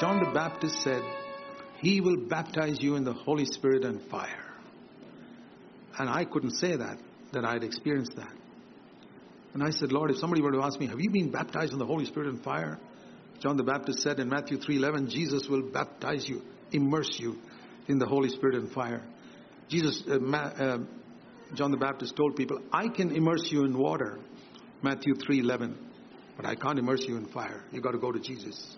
John the Baptist said, he will baptize you in the Holy Spirit and fire. And I couldn't say that I had experienced that. And I said, Lord, if somebody were to ask me, have you been baptized in the Holy Spirit and fire? John the Baptist said in Matthew 3:11, Jesus will baptize you, immerse you in the Holy Spirit and fire. John the Baptist told people, I can immerse you in water, Matthew 3:11, but I can't immerse you in fire. You've got to go to Jesus.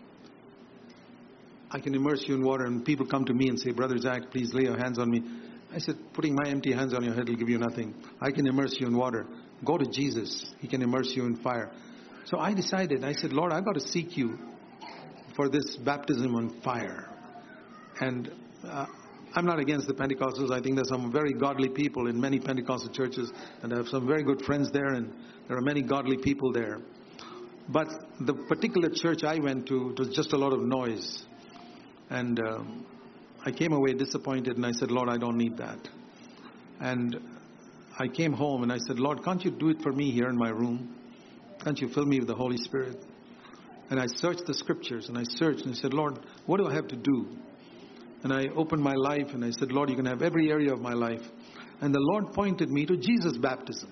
I can immerse you in water, and people come to me and say, Brother Zach, please lay your hands on me. I said, putting my empty hands on your head will give you nothing. I can immerse you in water. Go to Jesus. He can immerse you in fire. So I decided, I said, Lord, I've got to seek you for this baptism on fire. And I'm not against the Pentecostals. I think there's some very godly people in many Pentecostal churches, and I have some very good friends there, and there are many godly people there. But the particular church I went to, it was just a lot of noise. And I came away disappointed, and I said, Lord, I don't need that. And I came home and I said, Lord, can't you do it for me here in my room? Can't you fill me with the Holy Spirit? And I searched the scriptures, and I searched, and I said, Lord, what do I have to do? And I opened my life, and I said, Lord, you can have every area of my life. And the Lord pointed me to Jesus' baptism.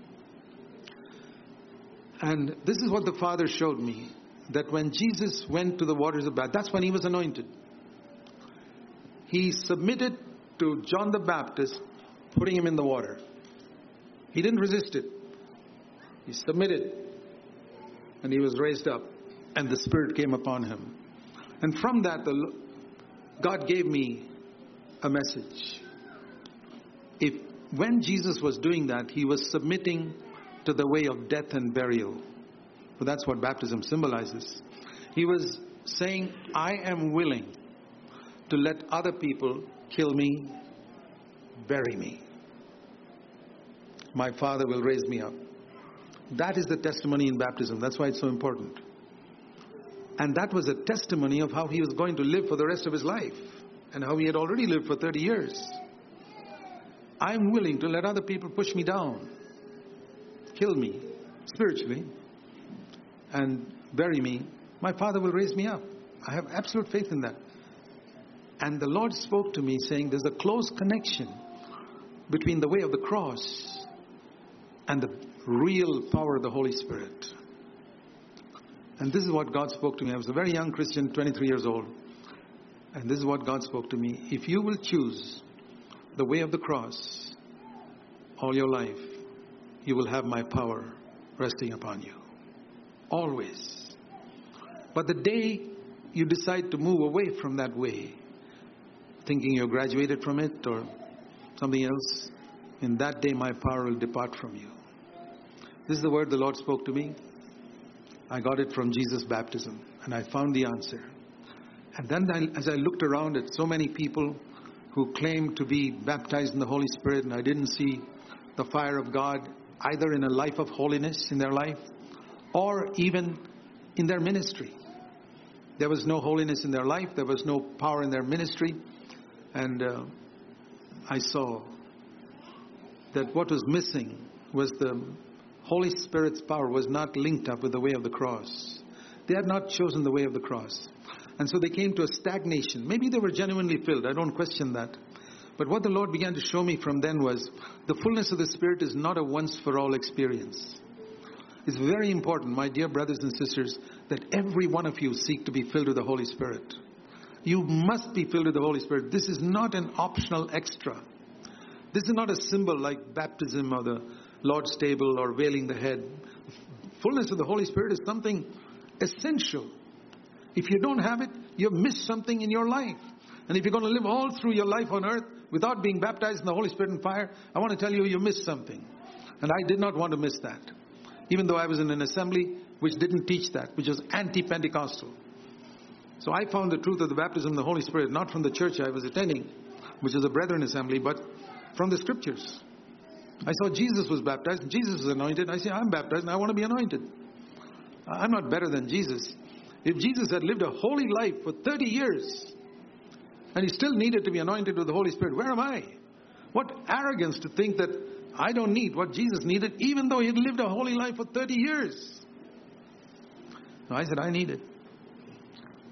And this is what the Father showed me, that when Jesus went to the waters of baptism, that's when he was anointed. He submitted to John the Baptist, putting him in the water. He didn't resist it. He submitted, and he was raised up, and the Spirit came upon him. And from that, God gave me a message. When Jesus was doing that, he was submitting to the way of death and burial. So that's what baptism symbolizes. He was saying, I am willing to let other people kill me, bury me. My Father will raise me up. That is the testimony in baptism. That's why it's so important. And that was a testimony of how he was going to live for the rest of his life, and how he had already lived for 30 years. I'm willing to let other people push me down, kill me spiritually, and bury me. My Father will raise me up. I have absolute faith in that. And the Lord spoke to me saying there's a close connection between the way of the cross and the real power of the Holy Spirit. And this is what God spoke to me. I was a very young Christian, 23 years old. And this is what God spoke to me. If you will choose the way of the cross all your life, you will have my power resting upon you. Always. But the day you decide to move away from that way, thinking you're graduated from it or something else, in that day my power will depart from you. This is the word the Lord spoke to me. I got it from Jesus' baptism, and I found the answer. And then as I looked around at so many people who claimed to be baptized in the Holy Spirit, and I didn't see the fire of God either in a life of holiness in their life or even in their ministry. There was no holiness in their life. There was no power in their ministry. And I saw that what was missing was the Holy Spirit's power was not linked up with the way of the cross. They had not chosen the way of the cross. And so they came to a stagnation. Maybe they were genuinely filled. I don't question that. But what the Lord began to show me from then was the fullness of the Spirit is not a once-for-all experience. It's very important, my dear brothers and sisters, that every one of you seek to be filled with the Holy Spirit. You must be filled with the Holy Spirit. This is not an optional extra. This is not a symbol like baptism or the Lord's table or veiling the head. Fullness of the Holy Spirit is something essential. If you don't have it, you've missed something in your life. And if you're going to live all through your life on earth without being baptized in the Holy Spirit and fire, I want to tell you, you missed something. And I did not want to miss that. Even though I was in an assembly which didn't teach that, which was anti-Pentecostal. So I found the truth of the baptism of the Holy Spirit, not from the church I was attending, which is a Brethren assembly, but from the scriptures. I saw Jesus was baptized, and Jesus was anointed. I say, I'm baptized, and I want to be anointed. I'm not better than Jesus. If Jesus had lived a holy life for 30 years, and he still needed to be anointed with the Holy Spirit, where am I? What arrogance to think that I don't need what Jesus needed, even though he had lived a holy life for 30 years. No, I said, I need it.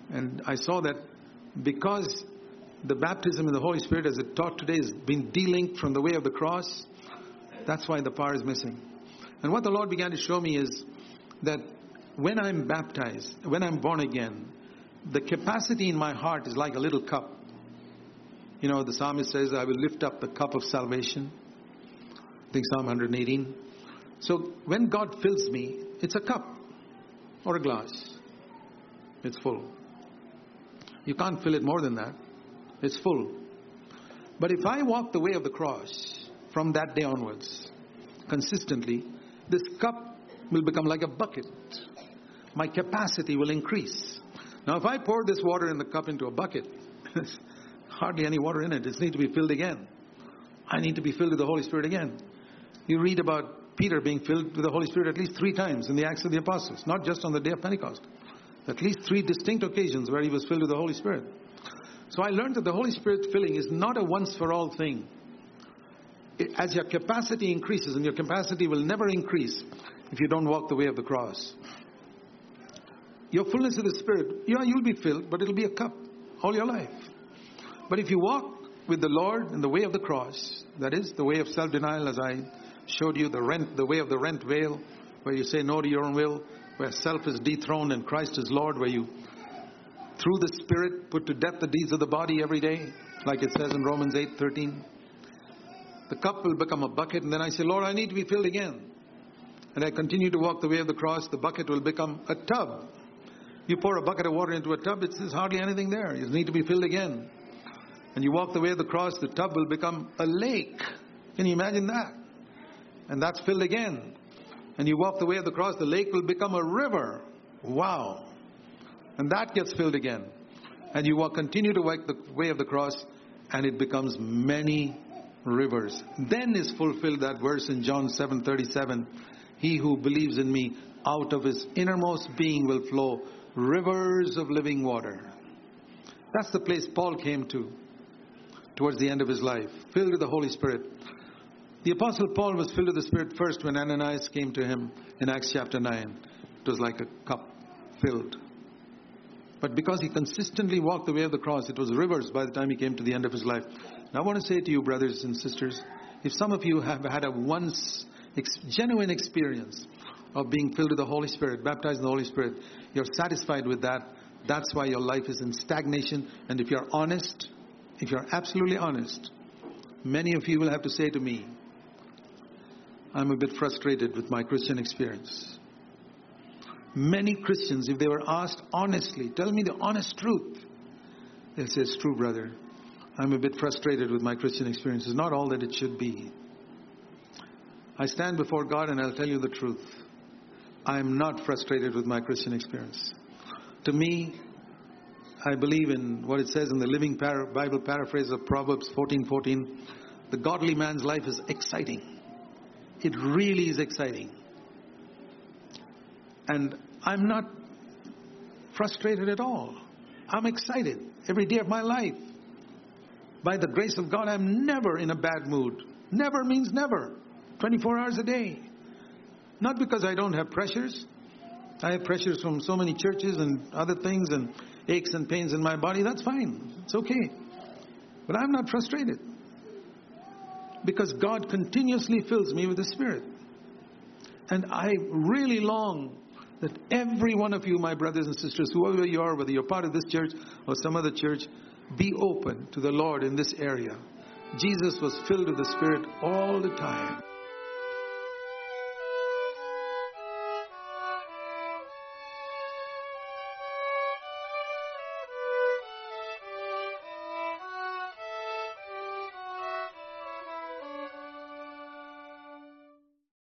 And I saw that because the baptism in the Holy Spirit, as it taught today, has been de-linked from the way of the cross, that's why the power is missing. And what the Lord began to show me is that when I'm baptized, when I'm born again, the capacity in my heart is like a little cup. You know, the psalmist says, I will lift up the cup of salvation. I think Psalm 118. So when God fills me, it's a cup or a glass. It's full. You can't fill it more than that. It's full. But if I walk the way of the cross from that day onwards, consistently, this cup will become like a bucket. My capacity will increase. Now, if I pour this water in the cup into a bucket, there's hardly any water in it. It needs to be filled again. I need to be filled with the Holy Spirit again. You read about Peter being filled with the Holy Spirit at least 3 times in the Acts of the Apostles, not just on the day of Pentecost. At least 3 distinct occasions where he was filled with the Holy Spirit. So I learned that the Holy Spirit filling is not a once-for-all thing. As your capacity increases, and your capacity will never increase if you don't walk the way of the cross. Your fullness of the Spirit, you'll be filled, but it'll be a cup all your life. But if you walk with the Lord in the way of the cross, that is the way of self-denial, as I showed you, the way of the rent veil, where you say no to your own will, where self is dethroned and Christ is Lord, where you, through the Spirit, put to death the deeds of the body every day, like it says in Romans 8:13. The cup will become a bucket, and then I say, Lord, I need to be filled again. And I continue to walk the way of the cross, the bucket will become a tub. You pour a bucket of water into a tub, there's hardly anything there. You need to be filled again. And you walk the way of the cross, the tub will become a lake. Can you imagine that? And that's filled again. And you walk the way of the cross, the lake will become a river. Wow. And that gets filled again. And you continue to walk the way of the cross, and it becomes many rivers. Then is fulfilled that verse in John 7:37. He who believes in me, out of his innermost being will flow rivers of living water. That's the place Paul came to towards the end of his life, filled with the Holy Spirit. The Apostle Paul was filled with the Spirit first when Ananias came to him in Acts chapter 9. It was like a cup filled. But because he consistently walked the way of the cross, it was rivers by the time he came to the end of his life. And I want to say to you, brothers and sisters, if some of you have had a genuine experience of being filled with the Holy Spirit, baptized in the Holy Spirit, you're satisfied with that. That's why your life is in stagnation. And if you're honest, if you're absolutely honest, many of you will have to say to me, I'm a bit frustrated with my Christian experience. Many Christians, if they were asked honestly, tell me the honest truth, they'll say, it's true, brother. I'm a bit frustrated with my Christian experience. It's not all that it should be. I stand before God and I'll tell you the truth. I am not frustrated with my Christian experience. To me, I believe in what it says in the Living Bible paraphrase of Proverbs 14:14. The godly man's life is exciting. It really is exciting. And I'm not frustrated at all. I'm excited every day of my life. By the grace of God, I'm never in a bad mood. Never means never. 24 hours a day. Not because I don't have pressures. I have pressures from so many churches and other things and aches and pains in my body. That's fine. It's okay. But I'm not frustrated. Because God continuously fills me with the Spirit. And I really long that every one of you, my brothers and sisters, whoever you are, whether you're part of this church or some other church, be open to the Lord in this area. Jesus was filled with the Spirit all the time.